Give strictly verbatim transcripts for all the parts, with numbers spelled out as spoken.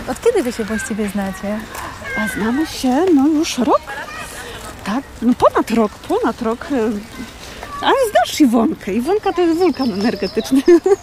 Od kiedy wy się właściwie znacie? A znamy się no już rok. Tak, no ponad rok, ponad rok. Ale znasz Iwonkę. Iwonka to jest wulkan energetyczny.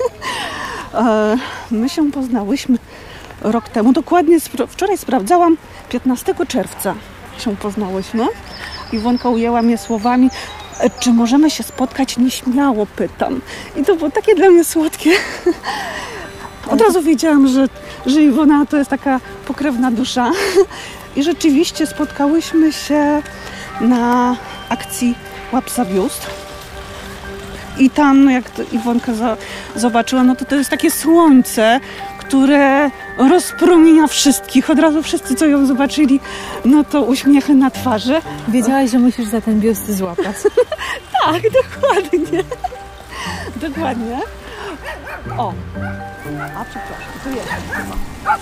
My się poznałyśmy rok temu. Dokładnie wczoraj sprawdzałam, piętnastego czerwca się poznałyśmy. Iwonka ujęła mnie słowami: czy możemy się spotkać nieśmiało, pytam. I to było takie dla mnie słodkie. Od razu wiedziałam, że, że Iwona to jest taka pokrewna dusza. I rzeczywiście spotkałyśmy się na akcji Łap za biust. I tam, no jak to Iwonka za, zobaczyła, no to to jest takie słońce, które rozpromienia wszystkich. Od razu wszyscy, co ją zobaczyli, no to uśmiechy na twarzy. Wiedziałaś, że musisz za ten biust złapać. Tak, dokładnie. Dokładnie. O. A przepraszam, tu jest chyba.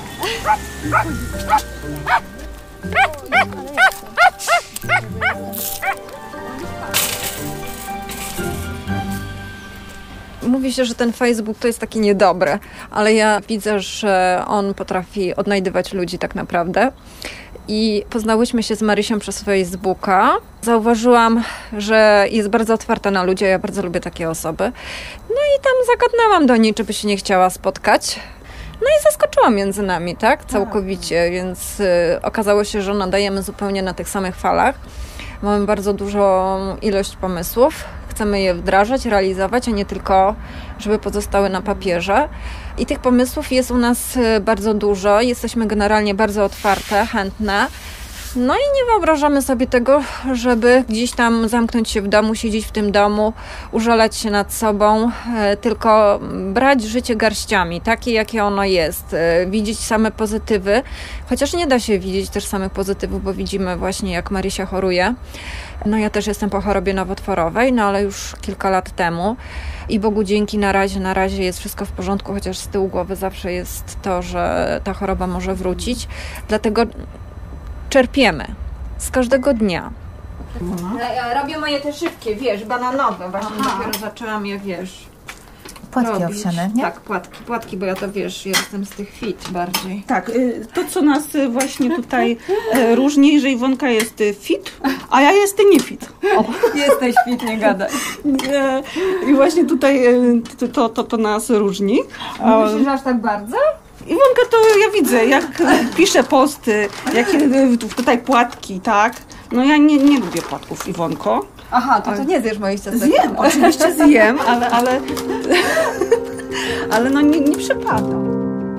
Mówi się, że ten Facebook to jest taki niedobry, ale ja widzę, że on potrafi odnajdywać ludzi tak naprawdę. I poznałyśmy się z Marysią przez Facebooka. Zauważyłam, że jest bardzo otwarta na ludzi, ja bardzo lubię takie osoby. No i tam zagadnęłam do niej, czy by się nie chciała spotkać. No i zaskoczyła między nami, tak? Całkowicie, więc y, okazało się, że nadajemy zupełnie na tych samych falach. Mamy bardzo dużą ilość pomysłów. Chcemy je wdrażać, realizować, a nie tylko, żeby pozostały na papierze. I tych pomysłów jest u nas bardzo dużo. Jesteśmy generalnie bardzo otwarte, chętne. No i nie wyobrażamy sobie tego, żeby gdzieś tam zamknąć się w domu, siedzieć w tym domu, użalać się nad sobą, tylko brać życie garściami, takie jakie ono jest, widzieć same pozytywy, chociaż nie da się widzieć też samych pozytywów, bo widzimy właśnie, jak Marysia choruje. No ja też jestem po chorobie nowotworowej, no ale już kilka lat temu i Bogu dzięki na razie, na razie jest wszystko w porządku, chociaż z tyłu głowy zawsze jest to, że ta choroba może wrócić, dlatego czerpiemy z każdego dnia. Ja robię moje te szybkie, wiesz, bananowe. Właśnie Aha. dopiero zaczęłam je, wiesz, Płatki robić. owsiane, nie? Tak, płatki, płatki, bo ja to, wiesz, ja jestem z tych fit bardziej. Tak, to co nas właśnie tutaj różni, że Iwonka jest fit, a ja jestem nie fit. O. Jesteś fit, nie gadaj. I właśnie tutaj to, to, to nas różni. Myślisz, że aż tak bardzo? Iwonka to ja widzę, jak pisze posty, jakie tutaj płatki, tak? No ja nie, nie lubię płatków, Iwonko. Aha, to, to nie zjesz moich ciastek. Zjem, oczywiście zjem, ale, ale, ale no nie, nie przepadam.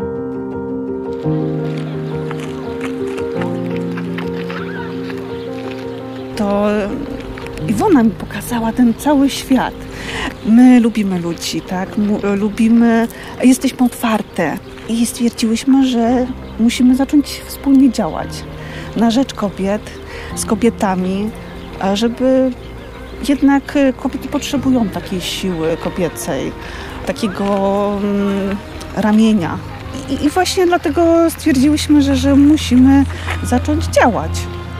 To Iwona mi pokazała ten cały świat. My lubimy ludzi, tak? M- lubimy, jesteśmy otwarte i stwierdziłyśmy, że musimy zacząć wspólnie działać na rzecz kobiet, z kobietami, żeby jednak kobiety potrzebują takiej siły kobiecej, takiego mm, ramienia. I, I właśnie dlatego stwierdziłyśmy, że, że musimy zacząć działać.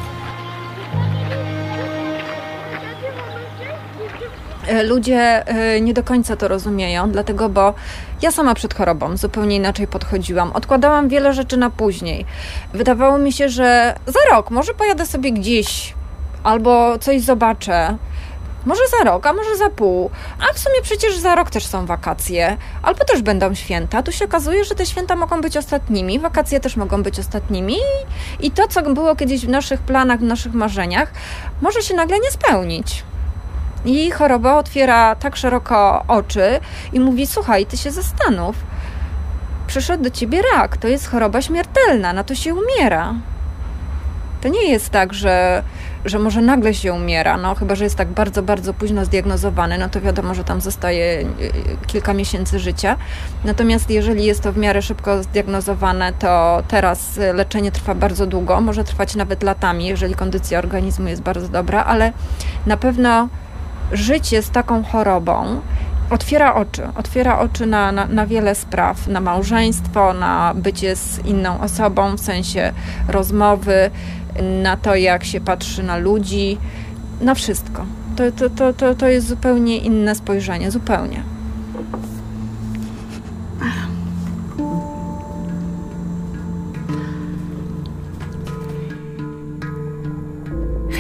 Ludzie nie do końca to rozumieją, dlatego, bo ja sama przed chorobą zupełnie inaczej podchodziłam. Odkładałam wiele rzeczy na później. Wydawało mi się, że za rok może pojadę sobie gdzieś albo coś zobaczę. Może za rok, a może za pół. A w sumie przecież za rok też są wakacje. Albo też będą święta. Tu się okazuje, że te święta mogą być ostatnimi. Wakacje też mogą być ostatnimi. I to, co było kiedyś w naszych planach, w naszych marzeniach, może się nagle nie spełnić. I choroba otwiera tak szeroko oczy i mówi: słuchaj, ty się zastanów. Przyszedł do ciebie rak. To jest choroba śmiertelna. Na to się umiera. To nie jest tak, że, że może nagle się umiera, no chyba że jest tak bardzo, bardzo późno zdiagnozowany, no to wiadomo, że tam zostaje kilka miesięcy życia. Natomiast jeżeli jest to w miarę szybko zdiagnozowane, to teraz leczenie trwa bardzo długo, może trwać nawet latami, jeżeli kondycja organizmu jest bardzo dobra, ale na pewno życie z taką chorobą otwiera oczy, otwiera oczy na, na, na wiele spraw, na małżeństwo, na bycie z inną osobą, w sensie rozmowy, na to, jak się patrzy na ludzi, na wszystko. To, to, to, to, to jest zupełnie inne spojrzenie, zupełnie.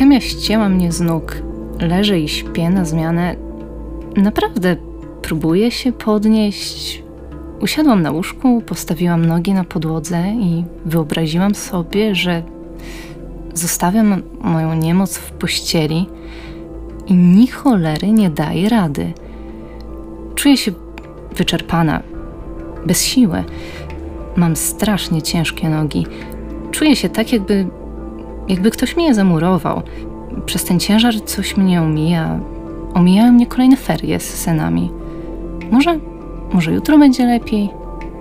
Ziemia ścięła mnie z nóg. Leżę i śpię na zmianę. Naprawdę próbuję się podnieść. Usiadłam na łóżku, postawiłam nogi na podłodze i wyobraziłam sobie, że zostawiam moją niemoc w pościeli i ni cholery nie daje rady. Czuję się wyczerpana, bez siły. Mam strasznie ciężkie nogi. Czuję się tak, jakby, jakby ktoś mnie zamurował. Przez ten ciężar coś mnie omija. Omijają mnie kolejne ferie z synami. Może, może jutro będzie lepiej?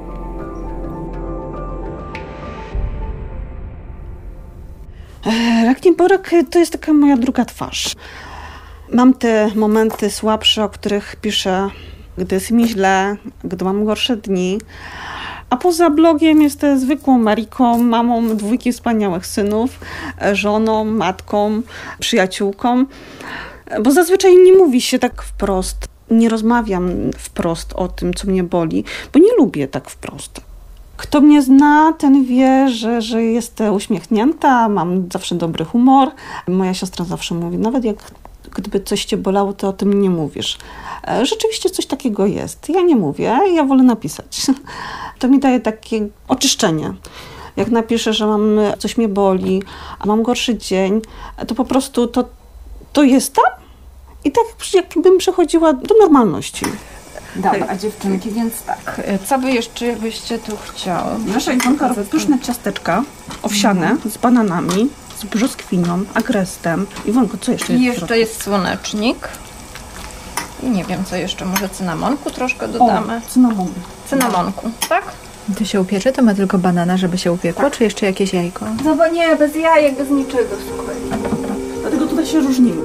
Rak nieborek to jest taka moja druga twarz. Mam te momenty słabsze, o których piszę, gdy jest mi źle, gdy mam gorsze dni. A poza blogiem jestem zwykłą Mariką, mamą dwójki wspaniałych synów, żoną, matką, przyjaciółką. Bo zazwyczaj nie mówi się tak wprost. Nie rozmawiam wprost o tym, co mnie boli, bo nie lubię tak wprost. Kto mnie zna, ten wie, że, że jestem uśmiechnięta, mam zawsze dobry humor. Moja siostra zawsze mówi, nawet jak gdyby coś cię bolało, to o tym nie mówisz. Rzeczywiście coś takiego jest. Ja nie mówię, ja wolę napisać. To mi daje takie oczyszczenie. Jak napiszę, że mam coś mnie boli, a mam gorszy dzień, to po prostu to, to jest tam i tak jakbym przechodziła do normalności. Dobra, a dziewczynki, więc tak, co wy jeszcze byście tu chciały? Nasza Iwonka robi pyszne ciasteczka owsiane z bananami, z brzoskwinią, agrestem. Iwonko, co jeszcze jest? I jeszcze jest słonecznik. I nie wiem, co jeszcze, może cynamonku troszkę dodamy. O, cynamonku. Cynamonku, tak? To się upiecze? To ma tylko banana, żeby się upiekło? Tak. Czy jeszcze jakieś jajko? No bo nie, bez jajek, bez niczego, słuchaj. Dlatego tutaj się różnimy.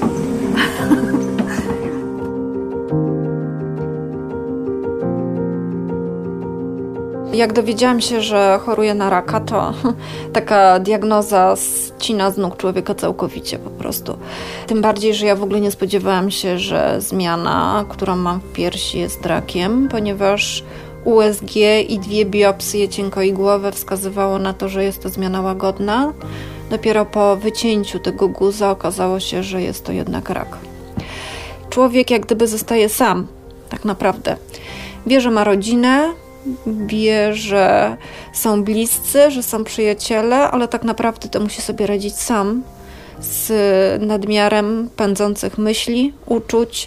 Jak dowiedziałam się, że choruję na raka, to taka diagnoza ścina z nóg człowieka całkowicie po prostu. Tym bardziej, że ja w ogóle nie spodziewałam się, że zmiana, którą mam w piersi, jest rakiem, ponieważ U S G i dwie biopsje cienkoigłowe wskazywało na to, że jest to zmiana łagodna. Dopiero po wycięciu tego guza okazało się, że jest to jednak rak. Człowiek jak gdyby zostaje sam, tak naprawdę. Wie, że ma rodzinę, wie, że są bliscy, że są przyjaciele, ale tak naprawdę to musi sobie radzić sam z nadmiarem pędzących myśli, uczuć,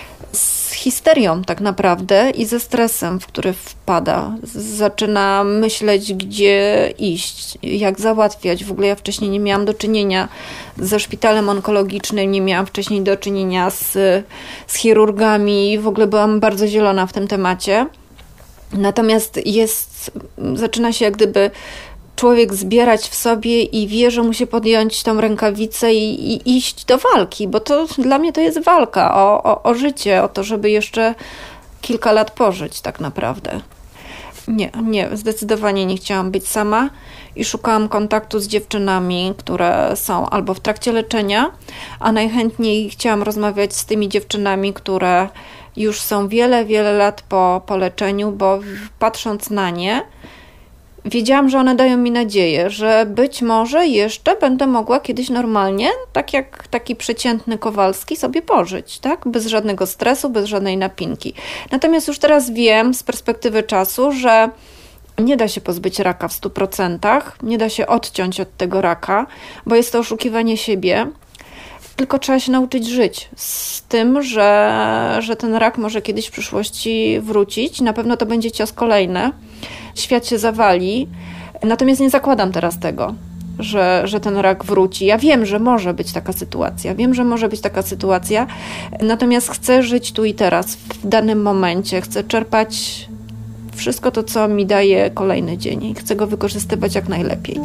z histerią tak naprawdę i ze stresem, w który wpada. Zaczyna myśleć, gdzie iść, jak załatwiać. W ogóle ja wcześniej nie miałam do czynienia ze szpitalem onkologicznym, nie miałam wcześniej do czynienia z, z chirurgami. W ogóle byłam bardzo zielona w tym temacie. Natomiast jest, zaczyna się jak gdyby człowiek zbierać w sobie i wie, że musi podjąć tą rękawicę i, i iść do walki, bo to dla mnie to jest walka o, o, o życie, o to, żeby jeszcze kilka lat pożyć tak naprawdę. Nie, nie, zdecydowanie nie chciałam być sama i szukałam kontaktu z dziewczynami, które są albo w trakcie leczenia, a najchętniej chciałam rozmawiać z tymi dziewczynami, które już są wiele, wiele lat po, po leczeniu, bo patrząc na nie, wiedziałam, że one dają mi nadzieję, że być może jeszcze będę mogła kiedyś normalnie, tak jak taki przeciętny Kowalski, sobie pożyć, tak? Bez żadnego stresu, bez żadnej napinki. Natomiast już teraz wiem z perspektywy czasu, że nie da się pozbyć raka w stu procentach, nie da się odciąć od tego raka, bo jest to oszukiwanie siebie. Tylko trzeba się nauczyć żyć z tym, że, że ten rak może kiedyś w przyszłości wrócić. Na pewno to będzie cios kolejny. Świat się zawali. Natomiast nie zakładam teraz tego, że, że ten rak wróci. Ja wiem, że może być taka sytuacja. Wiem, że może być taka sytuacja. Natomiast chcę żyć tu i teraz, w danym momencie. Chcę czerpać wszystko to, co mi daje kolejny dzień i chcę go wykorzystywać jak najlepiej.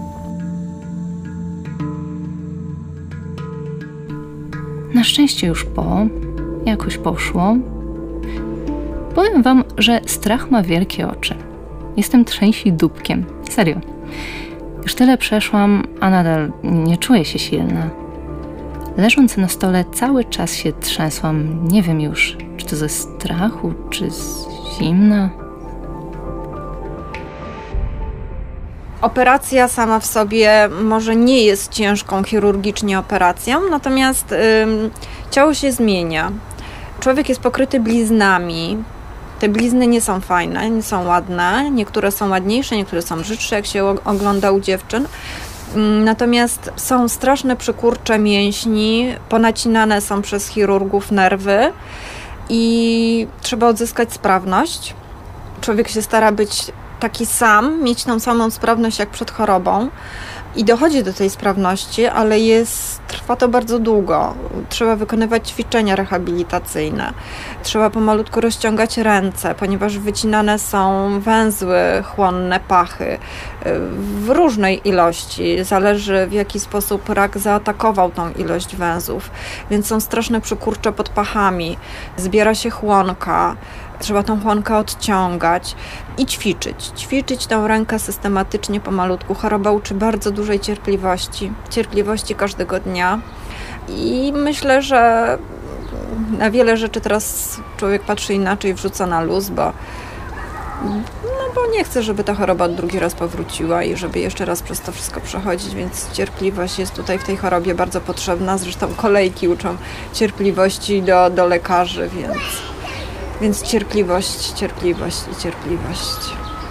Na szczęście już po, jakoś poszło. Powiem wam, że strach ma wielkie oczy. Jestem trzęsi dupkiem. Serio. Już tyle przeszłam, a nadal nie czuję się silna. Leżąc na stole cały czas się trzęsłam. Nie wiem już, czy to ze strachu, czy z zimna. Operacja sama w sobie może nie jest ciężką chirurgicznie operacją, natomiast ym, ciało się zmienia. Człowiek jest pokryty bliznami. Te blizny nie są fajne, nie są ładne. Niektóre są ładniejsze, niektóre są brzydsze, jak się ogląda u dziewczyn. Natomiast są straszne przykurcze mięśni, ponacinane są przez chirurgów nerwy i trzeba odzyskać sprawność. Człowiek się stara być taki sam, mieć tą samą sprawność jak przed chorobą i dochodzi do tej sprawności, ale jest, trwa to bardzo długo. Trzeba wykonywać ćwiczenia rehabilitacyjne. Trzeba pomalutku rozciągać ręce, ponieważ wycinane są węzły chłonne pachy w różnej ilości. Zależy, w jaki sposób rak zaatakował tą ilość węzłów. Więc są straszne przykurcze pod pachami. Zbiera się chłonka. Trzeba tą chłonkę odciągać i ćwiczyć. Ćwiczyć tą rękę systematycznie, pomalutku. Choroba uczy bardzo dużej cierpliwości. Cierpliwości każdego dnia. I myślę, że na wiele rzeczy teraz człowiek patrzy inaczej, wrzuca na luz, bo, no bo nie chce, żeby ta choroba drugi raz powróciła i żeby jeszcze raz przez to wszystko przechodzić, więc cierpliwość jest tutaj w tej chorobie bardzo potrzebna. Zresztą kolejki uczą cierpliwości do, do lekarzy, więc... Więc cierpliwość, cierpliwość i cierpliwość.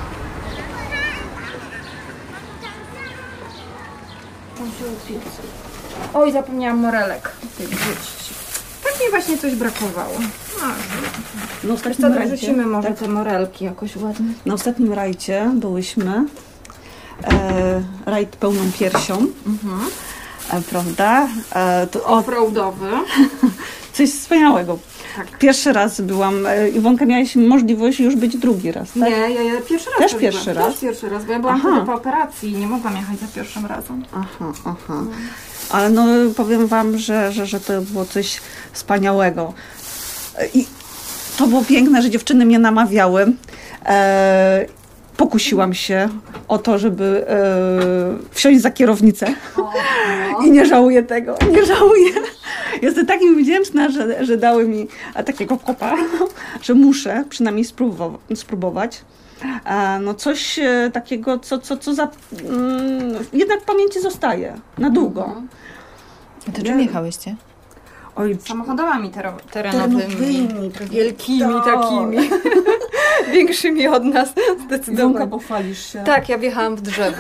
Oj, zapomniałam morelek. Tak mi właśnie coś brakowało. Na ostatnim Co, rajcie, wrzucimy może tak, te morelki jakoś ładnie. na ostatnim rajcie byłyśmy. E, rajd pełną piersią. Mhm. E, prawda? E, to, o, Offroadowy. coś wspaniałego. Tak. Pierwszy raz byłam. E, Iwonka, miałaś możliwość już być drugi raz, tak? Nie, ja, ja pierwszy raz Też to pierwszy byłam. raz? Też pierwszy raz, bo ja byłam Aha. wtedy po operacji i nie mogłam jechać za pierwszym razem. Aha, aha. Ale no powiem wam, że, że, że to było coś wspaniałego. I to było piękne, że dziewczyny mnie namawiały. E, pokusiłam się o to, żeby e, wsiąść za kierownicę. I nie żałuję tego, nie żałuję. Jestem takim wdzięczna, że, że dały mi takiego kopa, że muszę przynajmniej spróbować. spróbować. E, no coś e, takiego, co, co, co za, mm, jednak w pamięci zostaje na długo. A to czym jechałyście? Oj, Samochodami tero- Terenowymi. terenowymi, Wielkimi tak. takimi. Większymi od nas, Iwonka, zdecydowanie. pochwalisz się. Tak, ja wjechałam w drzewo.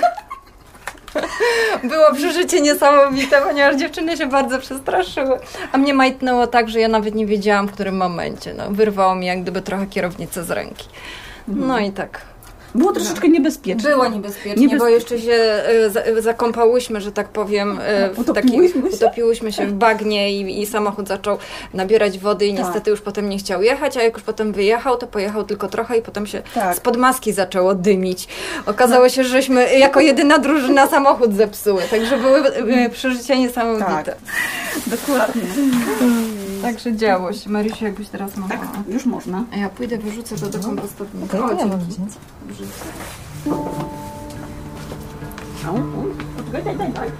Było przeżycie niesamowite, ponieważ dziewczyny się bardzo przestraszyły. A mnie majtnęło tak, że ja nawet nie wiedziałam, w którym momencie. No, wyrwało mi jak gdyby trochę kierownicę z ręki. No i tak. Było troszeczkę niebezpieczne. Było niebezpiecznie, Niebez- bo jeszcze się e, za, zakąpałyśmy, że tak powiem, e, w Utopiłyśmy takim, się? utopiłyśmy się w bagnie i, i samochód zaczął nabierać wody i Tak. niestety już potem nie chciał jechać, a jak już potem wyjechał, to pojechał tylko trochę i potem się Tak. spod maski zaczęło dymić. Okazało się, że żeśmy jako jedyna drużyna samochód zepsuły, także były e, przeżycia niesamowite. Tak. Dokładnie. Także działo się. Marysiu, jakbyś teraz mogła. Tak, już można. A ja pójdę, wyrzucę to do kompostownika. Okej, O, to ja mogę dzięki. wziąć. Daj, daj, daj.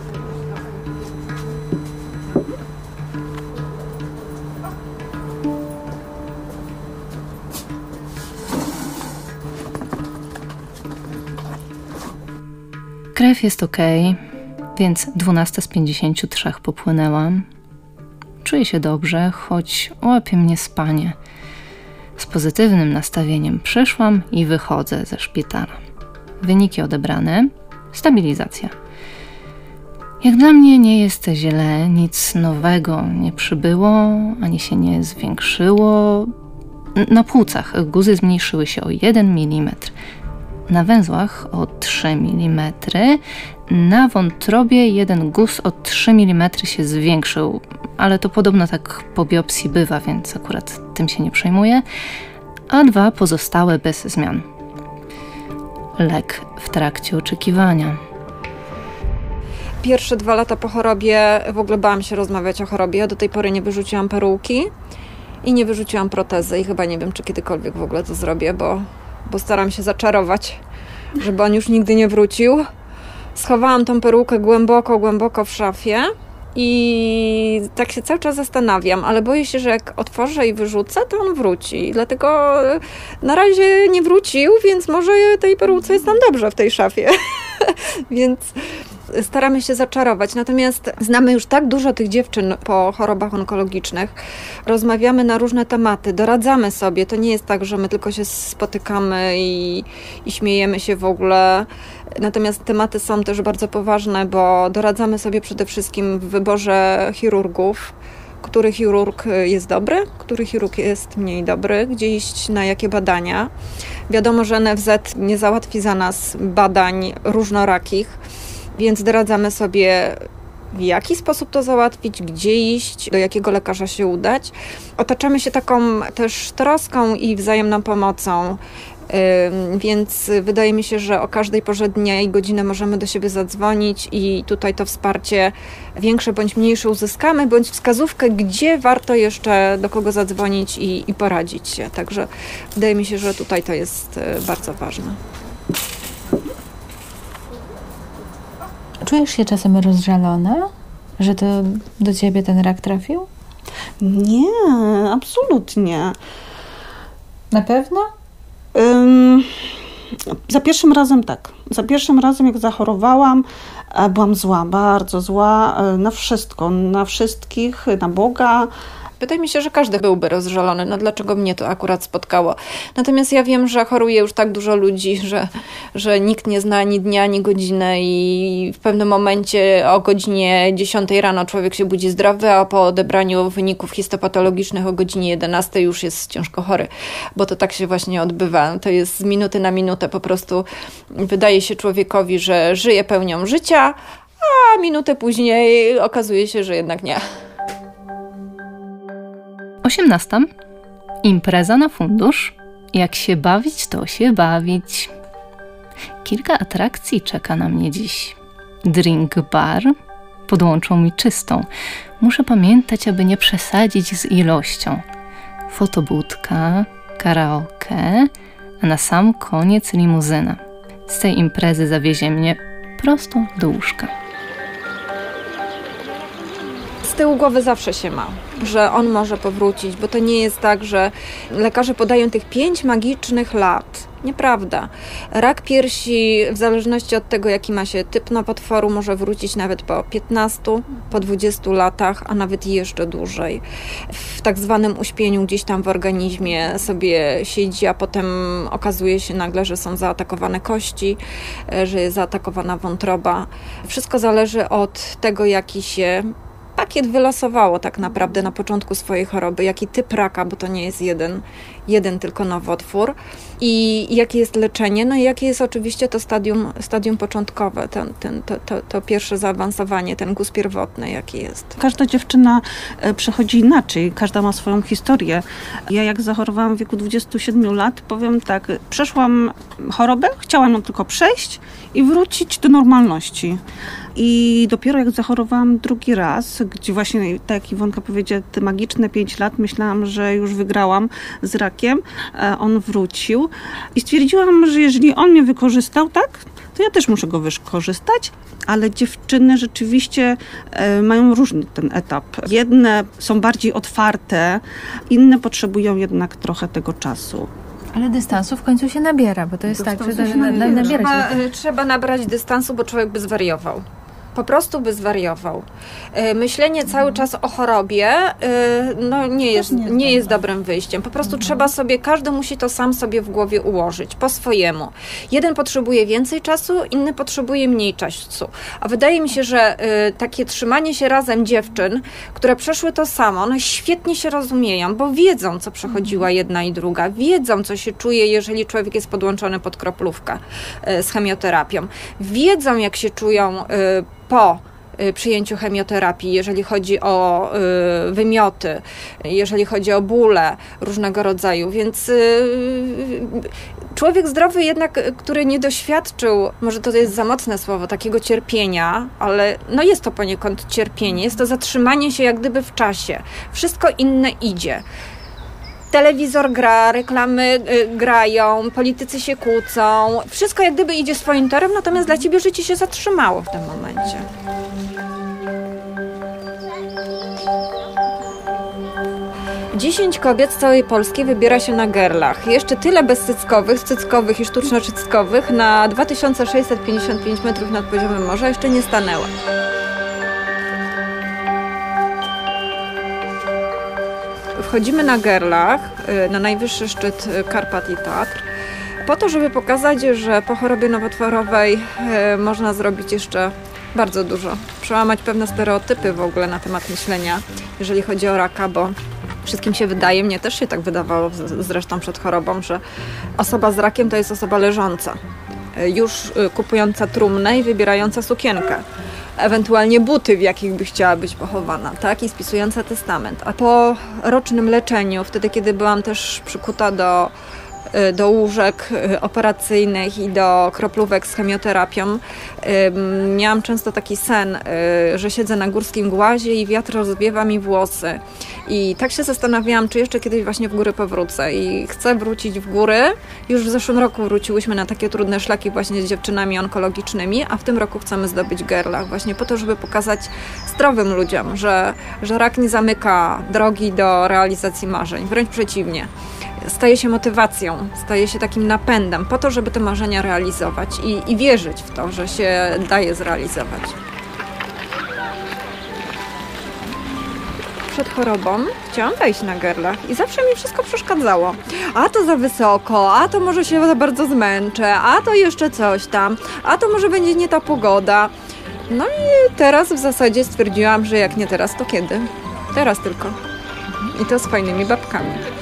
Krew jest okej, więc dwunasta z pięćdziesięciu trzech popłynęłam. Czuję się dobrze, choć łapie mnie spanie. Z pozytywnym nastawieniem przyszłam i wychodzę ze szpitala. Wyniki odebrane, stabilizacja. Jak dla mnie nie jest źle, nic nowego nie przybyło, ani się nie zwiększyło. Na płucach guzy zmniejszyły się o jeden milimetr. Na węzłach o trzy milimetry, na wątrobie jeden guz o trzy milimetry się zwiększył, ale to podobno tak po biopsji bywa, więc akurat tym się nie przejmuję, a dwa pozostałe bez zmian. Lek w trakcie oczekiwania. Pierwsze dwa lata po chorobie w ogóle bałam się rozmawiać o chorobie. Ja do tej pory nie wyrzuciłam peruki i nie wyrzuciłam protezy i chyba nie wiem, czy kiedykolwiek w ogóle to zrobię, bo, bo staram się zaczarować, żeby on już nigdy nie wrócił. Schowałam tą perukę głęboko, głęboko w szafie I tak się cały czas zastanawiam, ale boję się, że jak otworzę i wyrzucę, to on wróci. Dlatego na razie nie wrócił, więc może tej peruce jest tam dobrze w tej szafie. Więc staramy się zaczarować. Natomiast znamy już tak dużo tych dziewczyn po chorobach onkologicznych. Rozmawiamy na różne tematy, doradzamy sobie. To nie jest tak, że my tylko się spotykamy i, i śmiejemy się w ogóle. Natomiast tematy są też bardzo poważne, bo doradzamy sobie przede wszystkim w wyborze chirurgów, który chirurg jest dobry, który chirurg jest mniej dobry, gdzie iść na jakie badania. Wiadomo, że N F Z nie załatwi za nas badań różnorakich, więc doradzamy sobie, w jaki sposób to załatwić, gdzie iść, do jakiego lekarza się udać. Otaczamy się taką też troską i wzajemną pomocą, więc wydaje mi się, że o każdej porze dnia i godziny możemy do siebie zadzwonić i tutaj to wsparcie większe bądź mniejsze uzyskamy, bądź wskazówkę, gdzie warto jeszcze do kogo zadzwonić i, i poradzić się. Także wydaje mi się, że tutaj to jest bardzo ważne. Czujesz się czasem rozżalona, że to do ciebie ten rak trafił? Nie, absolutnie. Na pewno? Ym, za pierwszym razem tak. Za pierwszym razem, jak zachorowałam, byłam zła, bardzo zła na wszystko, na wszystkich, na Boga. Wydaje mi się, że każdy byłby rozżalony. No dlaczego mnie to akurat spotkało? Natomiast ja wiem, że choruje już tak dużo ludzi, że, że nikt nie zna ani dnia, ani godziny i w pewnym momencie o godzinie dziesiątej rano człowiek się budzi zdrowy, a po odebraniu wyników histopatologicznych o godzinie jedenastej już jest ciężko chory, bo to tak się właśnie odbywa. To jest z minuty na minutę po prostu wydaje się człowiekowi, że żyje pełnią życia, a minutę później okazuje się, że jednak nie. osiemnasta. Impreza na fundusz. Jak się bawić, to się bawić. Kilka atrakcji czeka na mnie dziś. Drink bar. Podłączą mi czystą. Muszę pamiętać, aby nie przesadzić z ilością. Fotobudka, karaoke, a na sam koniec limuzyna. Z tej imprezy zawiezie mnie prosto do łóżka. Z tyłu głowy zawsze się ma, że on może powrócić, bo to nie jest tak, że lekarze podają tych pięć magicznych lat. Nieprawda. Rak piersi, w zależności od tego, jaki ma się typ nowotworu, może wrócić nawet po piętnastu, po dwudziestu latach, a nawet jeszcze dłużej. W tak zwanym uśpieniu gdzieś tam w organizmie sobie siedzi, a potem okazuje się nagle, że są zaatakowane kości, że jest zaatakowana wątroba. Wszystko zależy od tego, jaki się pakiet wylosowało tak naprawdę na początku swojej choroby, jaki typ raka, bo to nie jest jeden, jeden tylko nowotwór i jakie jest leczenie, no i jakie jest oczywiście to stadium, stadium początkowe, ten, ten, to, to, to pierwsze zaawansowanie, ten guz pierwotny, jaki jest. Każda dziewczyna przechodzi inaczej, każda ma swoją historię. Ja jak zachorowałam w wieku dwudziestu siedmiu lat, powiem tak, przeszłam chorobę, chciałam ją tylko przejść i wrócić do normalności. I dopiero jak zachorowałam drugi raz, gdzie właśnie, tak jak Iwonka powiedziała, te magiczne pięć lat, myślałam, że już wygrałam z rakiem, on wrócił i stwierdziłam, że jeżeli on mnie wykorzystał, tak, to ja też muszę go wykorzystać, ale dziewczyny rzeczywiście mają różny ten etap. Jedne są bardziej otwarte, inne potrzebują jednak trochę tego czasu. Ale dystansu w końcu się nabiera, bo to jest tak, że na, na, nabierać. Trzeba, trzeba nabrać dystansu, bo człowiek by zwariował. Po prostu by zwariował. Myślenie cały czas o chorobie no nie jest, nie jest dobrym wyjściem. Po prostu trzeba sobie, każdy musi to sam sobie w głowie ułożyć, po swojemu. Jeden potrzebuje więcej czasu, inny potrzebuje mniej czasu. A wydaje mi się, że takie trzymanie się razem dziewczyn, które przeszły to samo, one świetnie się rozumieją, bo wiedzą, co przechodziła jedna i druga. Wiedzą, co się czuje, jeżeli człowiek jest podłączony pod kroplówkę z chemioterapią. Wiedzą, jak się czują po przyjęciu chemioterapii, jeżeli chodzi o y, wymioty, jeżeli chodzi o bóle różnego rodzaju, więc y, człowiek zdrowy jednak, który nie doświadczył, może to jest za mocne słowo, takiego cierpienia, ale no jest to poniekąd cierpienie, jest to zatrzymanie się jak gdyby w czasie. Wszystko inne idzie. Telewizor gra, reklamy y, grają, politycy się kłócą. Wszystko jak gdyby idzie swoim torem, natomiast dla ciebie życie się zatrzymało w tym momencie. dziesięć kobiet z całej Polski wybiera się na gerlach. Jeszcze tyle bezcyckowych, cyckowych i sztuczno-cyckowych na dwa tysiące sześćset pięćdziesiąt pięć metrów nad poziomem morza jeszcze nie stanęło. Wchodzimy na gerlach, na najwyższy szczyt Karpat i Tatr, po to, żeby pokazać, że po chorobie nowotworowej można zrobić jeszcze bardzo dużo. Przełamać pewne stereotypy w ogóle na temat myślenia, jeżeli chodzi o raka, bo wszystkim się wydaje, mnie też się tak wydawało zresztą przed chorobą, że osoba z rakiem to jest osoba leżąca, już kupująca trumnę i wybierająca sukienkę, ewentualnie buty, w jakich by chciała być pochowana, tak? I spisująca testament. A po rocznym leczeniu, wtedy kiedy byłam też przykuta do do łóżek operacyjnych i do kroplówek z chemioterapią. Miałam często taki sen, że siedzę na górskim głazie i wiatr rozwiewa mi włosy. I tak się zastanawiałam, czy jeszcze kiedyś właśnie w góry powrócę. I chcę wrócić w góry. Już w zeszłym roku wróciłyśmy na takie trudne szlaki właśnie z dziewczynami onkologicznymi, a w tym roku chcemy zdobyć gerlach właśnie po to, żeby pokazać zdrowym ludziom, że, że rak nie zamyka drogi do realizacji marzeń. Wręcz przeciwnie. Staje się motywacją, staje się takim napędem po to, żeby te marzenia realizować i, i wierzyć w to, że się daje zrealizować. Przed chorobą chciałam wejść na gerlach i zawsze mi wszystko przeszkadzało. A to za wysoko, a to może się za bardzo zmęczę, a to jeszcze coś tam, a to może będzie nie ta pogoda. No i teraz w zasadzie stwierdziłam, że jak nie teraz, to kiedy? Teraz tylko. I to z fajnymi babkami.